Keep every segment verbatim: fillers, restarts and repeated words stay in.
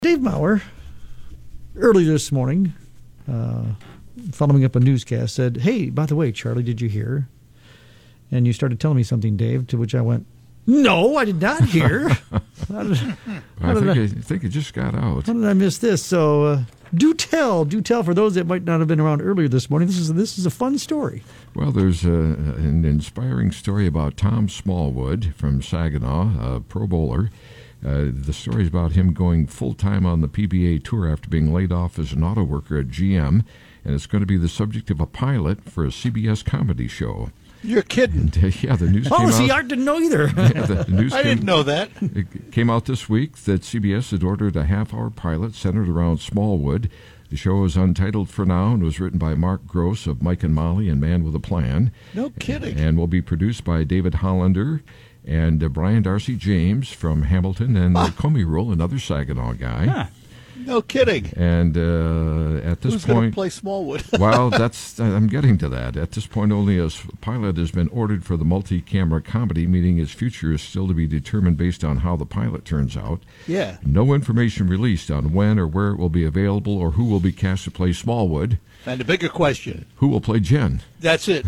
Dave Maurer, early this morning, uh, following up a newscast, said, "Hey, by the way, Charlie, did you hear?" And you started telling me something, Dave, to which I went, "No, I did not hear." how did, how I, did think I, I think it just got out. how did I miss this? So uh, do tell, do tell for those that might not have been around earlier this morning. This is this is a fun story. Well, there's a, an inspiring story about Tom Smallwood from Saginaw, a Pro Bowler. Uh, the story is about him going full-time on the P B A Tour after being laid off as an auto worker at G M, and it's going to be the subject of a pilot for a C B S comedy show. You're kidding. And, uh, yeah, the news Oh, came see, out. Art didn't know either. Yeah, the, the news I came, didn't know that. It came out this week that C B S had ordered a half-hour pilot centered around Smallwood. The show is untitled for now and was written by Mark Gross of Mike and Molly and Man with a Plan. No kidding. And will be produced by David Hollander and uh, Brian Darcy James from Hamilton and uh, Comey Rule, another Saginaw guy. Huh. No kidding. And uh, at this Who's going point, to play Smallwood? well, that's I'm getting to that. At this point, only a pilot has been ordered for the multi-camera comedy, meaning its future is still to be determined based on how the pilot turns out. Yeah. No information released on when or where it will be available or who will be cast to play Smallwood. And the bigger question. Who will play Jen? That's it.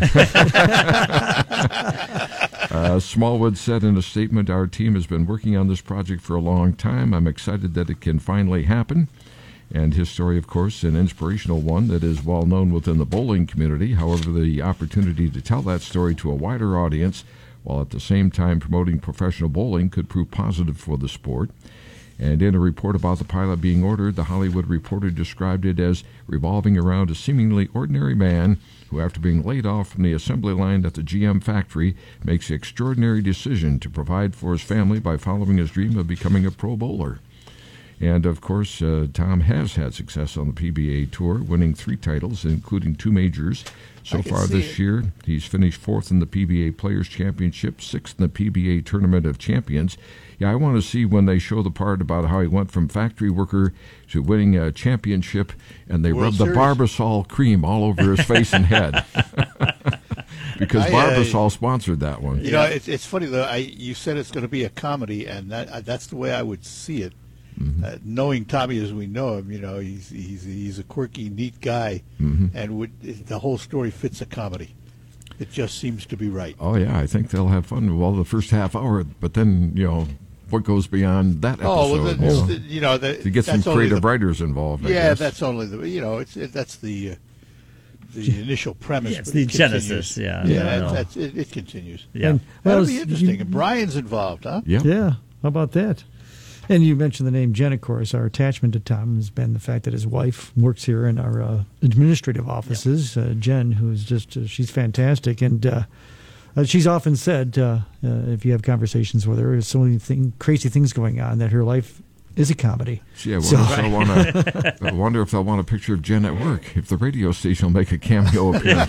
uh, Smallwood said in a statement, "Our team has been working on this project for a long time. I'm excited that it can finally happen." And his story, of course, an inspirational one that is well known within the bowling community. However, the opportunity to tell that story to a wider audience while at the same time promoting professional bowling could prove positive for the sport. And in a report about the pilot being ordered, The Hollywood Reporter described it as revolving around a seemingly ordinary man who, after being laid off from the assembly line at the G M factory, makes the extraordinary decision to provide for his family by following his dream of becoming a pro bowler. And, of course, uh, Tom has had success on the P B A Tour, winning three titles, including two majors. So far this it. year, he's finished fourth in the P B A Players' Championship, sixth in the P B A Tournament of Champions. Yeah, I want to see when they show the part about how he went from factory worker to winning a championship, and they World rubbed the Series. Barbasol cream all over his face and head. Because I, uh, Barbasol sponsored that one. You know, it's, it's funny, though. I, you said it's going to be a comedy, and that, uh, that's the way I would see it. Mm-hmm. Uh, knowing Tommy as we know him, you know, he's he's he's a quirky, neat guy, mm-hmm. and would, the whole story fits a comedy. It just seems to be right. Oh, yeah, I think they'll have fun. Well, the first half hour, but then, you know, what goes beyond that episode? Oh, well, the, you know, the, you know, the, to get some that's only creative the, writers involved, I Yeah, guess. that's only the, you know, it's it, that's the uh, the initial premise. Yeah, it's but the it continues. genesis, yeah. Yeah, Yeah, that's, no. that's, it, it continues. Yeah. And, That'll well, be it's- interesting. you- And Brian's involved, huh? Yep. Yeah, how about that? And you mentioned the name Jen, of course. Our attachment to Tom has been the fact that his wife works here in our uh, administrative offices. Uh, Jen, who's just, uh, she's fantastic. And uh, uh, she's often said, uh, uh, if you have conversations with her, there's so many thing, crazy things going on that her life is a comedy. Gee, I wonder, So- if they'll wanna, I wonder if they'll want a picture of Jen at work, if the radio station will make a cameo appearance.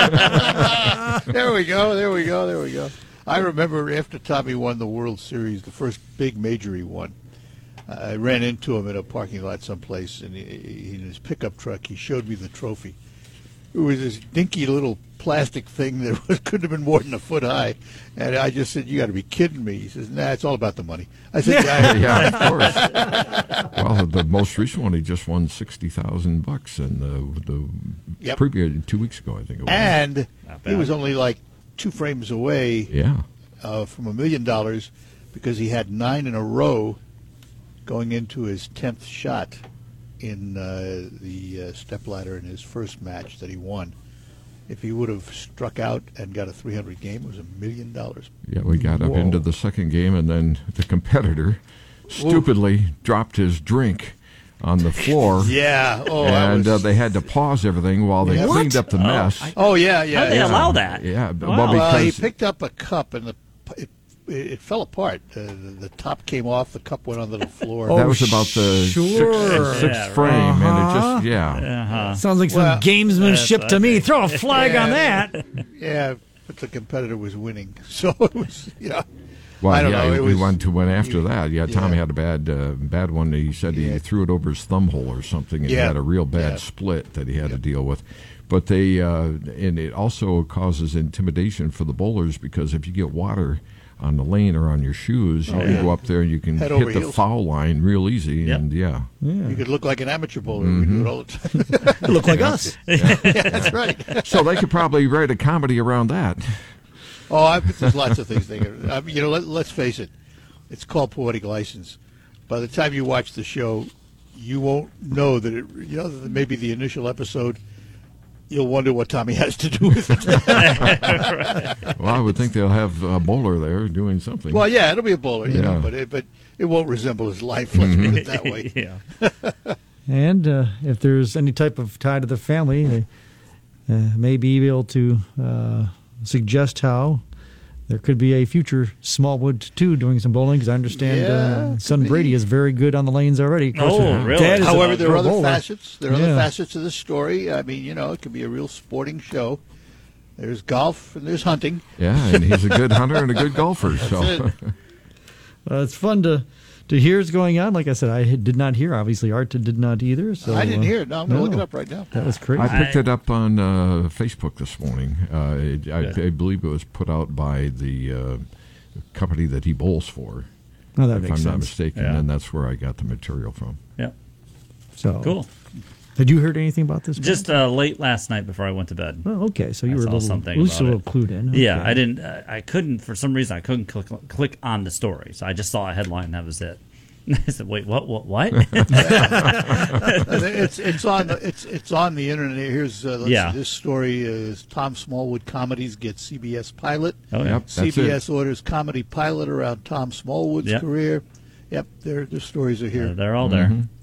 There we go. There we go. There we go. I remember after Tommy won the World Series, the first big major he won, I ran into him in a parking lot someplace, and he, he, in his pickup truck, he showed me the trophy. It was this dinky little plastic thing that was, couldn't have been more than a foot high. And I just said, "You got to be kidding me." He says, "Nah, it's all about the money." I said, "Yeah, Yeah, of course. Well, the most recent one, he just won sixty thousand bucks, and the the Yep. previous two weeks ago, I think it was. And Not he bad. was only like two frames away yeah, uh, from a million dollars because he had nine in a row going into his tenth shot in uh, the uh, stepladder in his first match that he won. If he would have struck out and got a three hundred game, it was a million dollars. yeah. We got up Whoa. into the second game, and then the competitor stupidly dropped his drink on the floor. Yeah. Oh, I and uh, was- they had to pause everything while they Yeah. cleaned What? up the Oh, mess. I- Oh, yeah, yeah. How'd they yeah. allow that? Yeah, b- Wow. well, Well, he because picked up a cup and the it, it fell apart. Uh, the, the top came off. The cup went onto the floor. Oh, that was about the sure. sixth, sixth Yeah, frame, and it Uh-huh. just yeah. Uh-huh. Sounds like some Well, gamesmanship that's to me. okay. Throw a flag on Yeah. that. Yeah, but the competitor was winning, so it was you know. Well, I don't yeah, know. he It was, went to win after he- that. Yeah, Tommy yeah. had a bad, uh, bad one. He said Yeah. he threw it over his thumb hole or something, and he Yeah. had a real bad Yeah. split that he had to deal with. But they, uh, and it also causes intimidation for the bowlers because if you get water on the lane or on your shoes, Oh, you can yeah. go up there and you can Head hit over the heels. foul line real easy. Yep. And yeah, Yeah. You could look like an amateur bowler. We do it all the time. Look like us. Yeah, that's right. so they could probably write a comedy around that. Oh, I, there's lots of things they can. I mean, you know, let, let's face it. It's called Poetic License. By the time you watch the show, you won't know that it. You know, that maybe the initial episode, you'll wonder what Tommy has to do with it. Well, I would think they'll have a bowler there doing something. Well, yeah, it'll be a bowler, you Yeah. know, but it, but it won't resemble his life. Let's put it that way. yeah. And uh, if there's any type of tie to the family, they uh, may be able to uh, suggest how there could be a future Smallwood two doing some bowling, because I understand Yeah, uh, could son be. Brady is very good on the lanes already. Of course, Oh, uh, really? Dad is a However, there are pro other bowler. facets. There are Yeah. other facets of the story. I mean, you know, it could be a real sporting show. There's golf and there's hunting. yeah, and he's a good hunter and a good golfer. So it. Uh, it's fun to to hear what's going on. Like I said, I had- did not hear. Obviously, Art did not either. So I didn't uh, hear it. No, I'm going to no. look it up right now. That was crazy. I picked I- it up on uh, Facebook this morning. Uh, it, I, Good. I believe it was put out by the uh, company that he bowls for, Oh, that if makes I'm not sense. mistaken, Yeah. and that's where I got the material from. Yeah. So Cool. Had you heard anything about this? Just uh, late last night before I went to bed. Oh, okay. So you I were a saw little, something at least a about little clued in. Yeah, Okay. I didn't. Uh, I couldn't for some reason. I couldn't click click on the story, so I just saw a headline and that was it. I said, "Wait, what? What? What?" it's it's on the it's it's on the internet. Here's uh, let's Yeah. see, this story is Tom Smallwood comedies get C B S pilot. Oh yeah. Yep, that's C B S it. orders comedy pilot around Tom Smallwood's Yep. career. Yep, their their stories are here. Uh, they're all there.